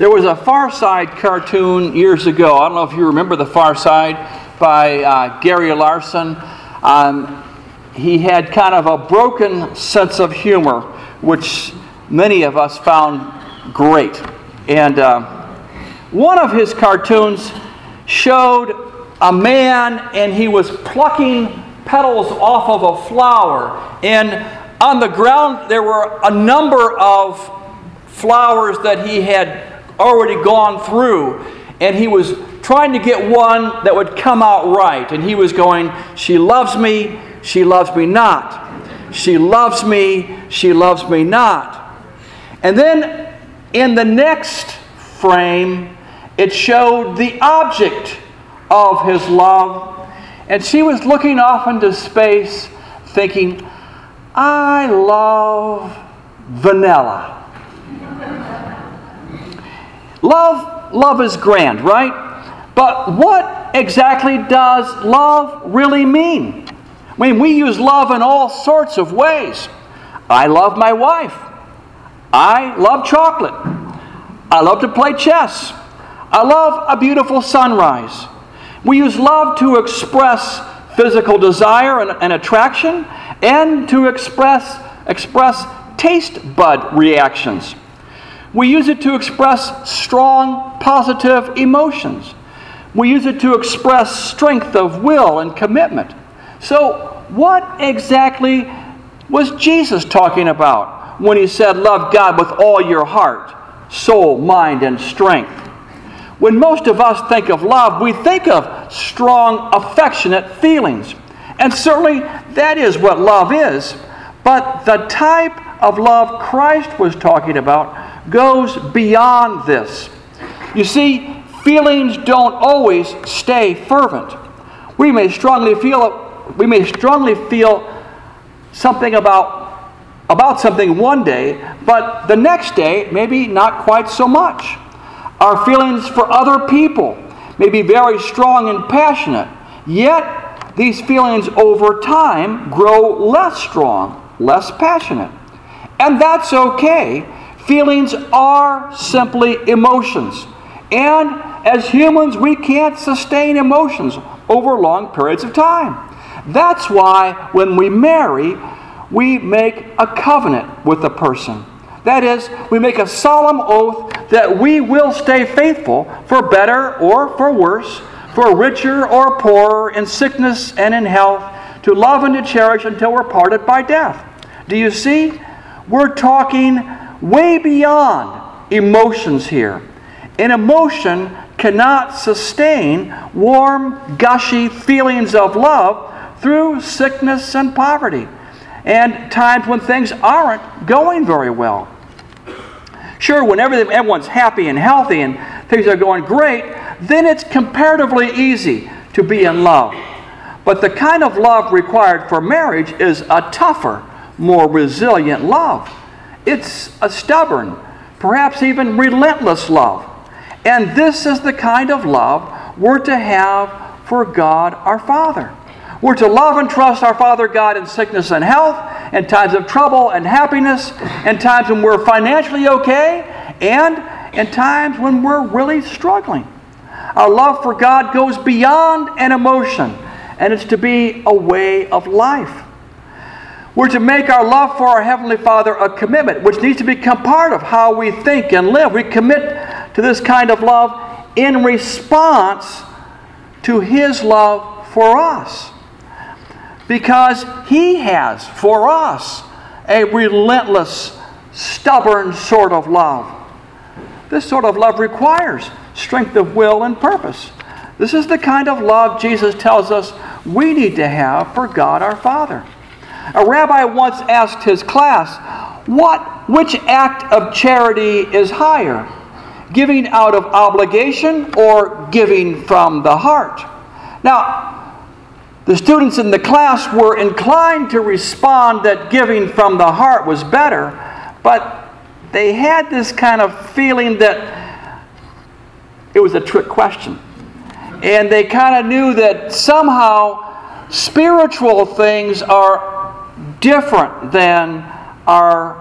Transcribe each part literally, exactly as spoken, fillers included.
There was a Far Side cartoon years ago. I don't know if you remember The Far Side by uh, Gary Larson. Um, he had kind of a broken sense of humor, which many of us found great. And uh, one of his cartoons showed a man, and he was plucking petals off of a flower. And on the ground there were a number of flowers that he had already gone through, and he was trying to get one that would come out right. And he was going, she loves me, she loves me not. She loves me, she loves me not. And then in the next frame, it showed the object of his love. And she was looking off into space thinking, I love vanilla. Love, love is grand, right? But what exactly does love really mean? I mean, we use love in all sorts of ways. I love my wife. I love chocolate. I love to play chess. I love a beautiful sunrise. We use love to express physical desire and, and attraction, and to express, express taste bud reactions. We use it to express strong, positive emotions. We use it to express strength of will and commitment. So, what exactly was Jesus talking about when he said, love God with all your heart, soul, mind, and strength? When most of us think of love, we think of strong, affectionate feelings. And certainly that is what love is. But the type of love Christ was talking about goes beyond this. You see, feelings don't always stay fervent. We may strongly feel we may strongly feel something about about something one day, but the next day maybe not quite so much. Our feelings for other people may be very strong and passionate, yet these feelings over time grow less strong, less passionate. And that's okay. Feelings are simply emotions. And as humans, we can't sustain emotions over long periods of time. That's why when we marry, we make a covenant with the person. That is, we make a solemn oath that we will stay faithful for better or for worse, for richer or poorer, in sickness and in health, to love and to cherish until we're parted by death. Do you see? We're talking way beyond emotions here. An emotion cannot sustain warm, gushy feelings of love through sickness and poverty, and times when things aren't going very well. Sure, when everything, everyone's happy and healthy and things are going great, then it's comparatively easy to be in love. But the kind of love required for marriage is a tougher, more resilient love. It's a stubborn, perhaps even relentless love. And this is the kind of love we're to have for God our Father. We're to love and trust our Father God in sickness and health, in times of trouble and happiness, in times when we're financially okay, and in times when we're really struggling. Our love for God goes beyond an emotion, and it's to be a way of life. We're to make our love for our Heavenly Father a commitment, which needs to become part of how we think and live. We commit to this kind of love in response to His love for us. Because He has for us a relentless, stubborn sort of love. This sort of love requires strength of will and purpose. This is the kind of love Jesus tells us we need to have for God our Father. A rabbi once asked his class, "What, which act of charity is higher, giving out of obligation or giving from the heart?" Now, the students in the class were inclined to respond that giving from the heart was better, but they had this kind of feeling that it was a trick question. And they kind of knew that somehow spiritual things are different than our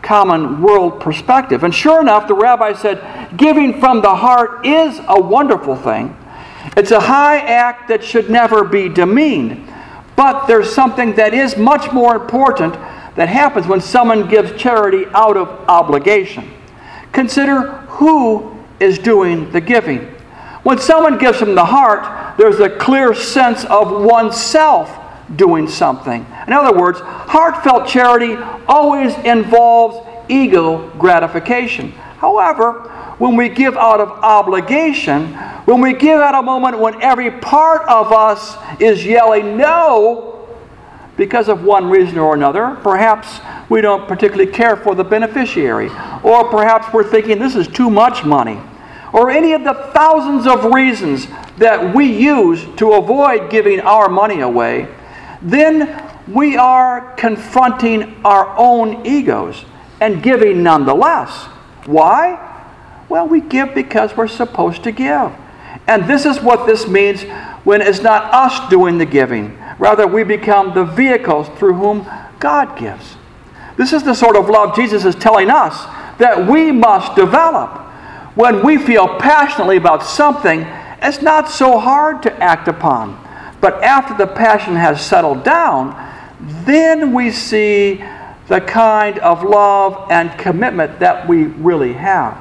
common world perspective. And sure enough, the rabbi said, giving from the heart is a wonderful thing. It's a high act that should never be demeaned. But there's something that is much more important that happens when someone gives charity out of obligation. Consider who is doing the giving. When someone gives from the heart, there's a clear sense of oneself doing something. In other words, heartfelt charity always involves ego gratification. However, when we give out of obligation, when we give at a moment when every part of us is yelling no because of one reason or another, perhaps we don't particularly care for the beneficiary, or perhaps we're thinking this is too much money, or any of the thousands of reasons that we use to avoid giving our money away, then we are confronting our own egos and giving nonetheless. Why? Well, we give because we're supposed to give. And this is what this means when it's not us doing the giving. Rather, we become the vehicles through whom God gives. This is the sort of love Jesus is telling us that we must develop. When we feel passionately about something, it's not so hard to act upon. But after the passion has settled down, then we see the kind of love and commitment that we really have.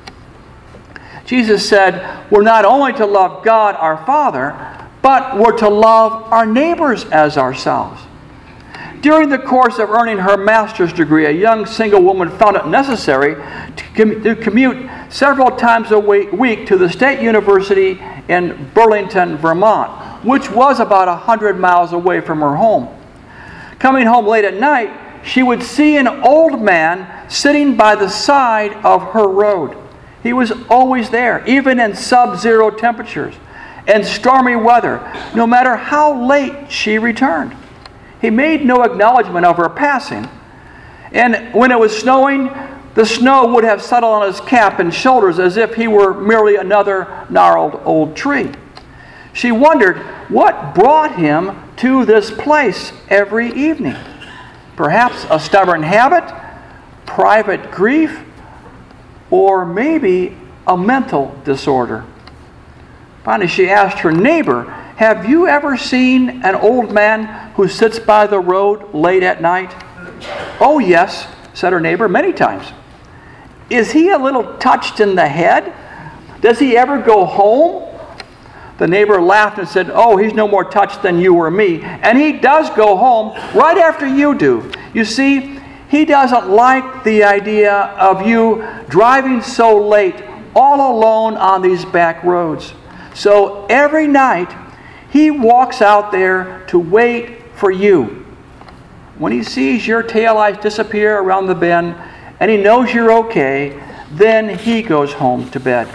Jesus said, we're not only to love God our Father, but we're to love our neighbors as ourselves. During the course of earning her master's degree, a young single woman found it necessary to, com- to commute several times a week to the State University in Burlington, Vermont, which was about one hundred miles away from her home. Coming home late at night, she would see an old man sitting by the side of her road. He was always there, even in sub-zero temperatures and stormy weather, no matter how late she returned. He made no acknowledgement of her passing. And when it was snowing, the snow would have settled on his cap and shoulders as if he were merely another gnarled old tree. She wondered what brought him to this place every evening. Perhaps a stubborn habit, private grief, or maybe a mental disorder. Finally, she asked her neighbor, have you ever seen an old man who sits by the road late at night? Oh, yes, said her neighbor, many times. Is he a little touched in the head? Does he ever go home? The neighbor laughed and said, oh, he's no more touched than you or me. And he does go home right after you do. You see, he doesn't like the idea of you driving so late, all alone on these back roads. So every night, he walks out there to wait for you. When he sees your taillights disappear around the bend, and he knows you're okay, then he goes home to bed.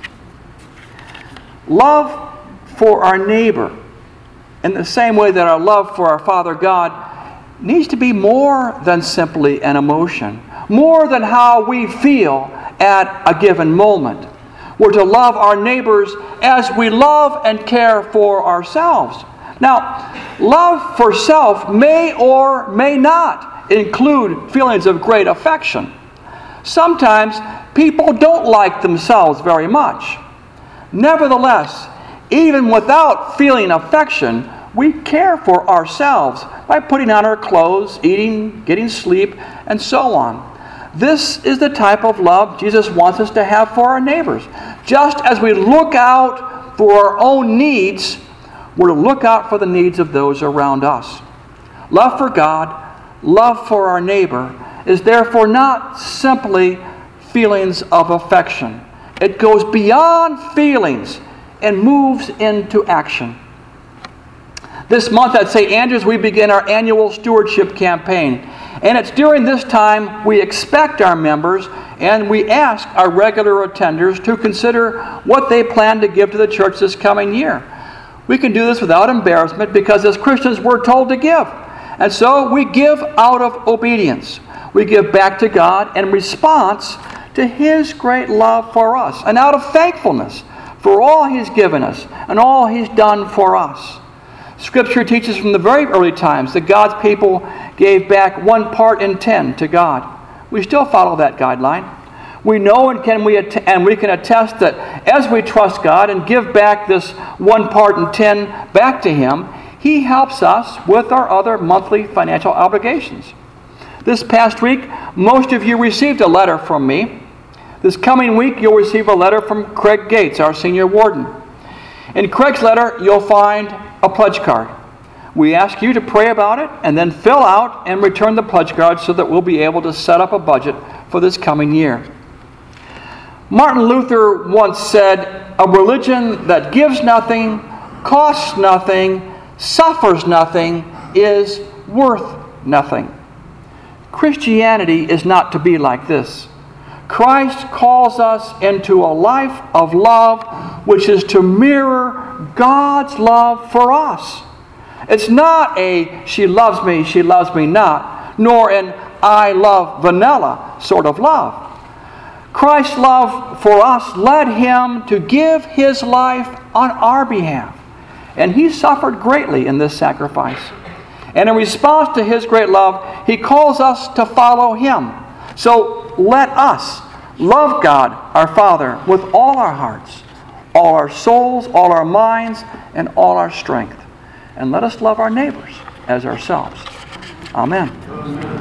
Love for our neighbor, in the same way that our love for our Father God, needs to be more than simply an emotion, more than how we feel at a given moment. We're to love our neighbors as we love and care for ourselves. Now, love for self may or may not include feelings of great affection. Sometimes people don't like themselves very much. Nevertheless, even without feeling affection, we care for ourselves by putting on our clothes, eating, getting sleep, and so on. This is the type of love Jesus wants us to have for our neighbors. Just as we look out for our own needs, we're to look out for the needs of those around us. Love for God, love for our neighbor, is therefore not simply feelings of affection. It goes beyond feelings and moves into action. This month at Saint Andrews, we begin our annual stewardship campaign. And it's during this time we expect our members and we ask our regular attenders to consider what they plan to give to the church this coming year. We can do this without embarrassment because as Christians we're told to give. And so we give out of obedience. We give back to God in response to His great love for us and out of thankfulness for all He's given us and all He's done for us. Scripture teaches from the very early times that God's people gave back one part in ten to God. we still follow that guideline. We know and can we att- and we can attest that as we trust God and give back this one part in ten back to Him, He helps us with our other monthly financial obligations. This past week, most of you received a letter from me. This coming week, you'll receive a letter from Craig Gates, our senior warden. In Craig's letter, you'll find a pledge card. We ask you to pray about it and then fill out and return the pledge card so that we'll be able to set up a budget for this coming year. Martin Luther once said, "A religion that gives nothing, costs nothing, suffers nothing, is worth nothing." Christianity is not to be like this. Christ calls us into a life of love which is to mirror God's love for us. It's not a "she loves me, she loves me not," nor an "I love vanilla" sort of love. Christ's love for us led Him to give His life on our behalf. And He suffered greatly in this sacrifice. And in response to His great love, He calls us to follow Him. So let us love God, our Father, with all our hearts, all our souls, all our minds, and all our strength. And let us love our neighbors as ourselves. Amen.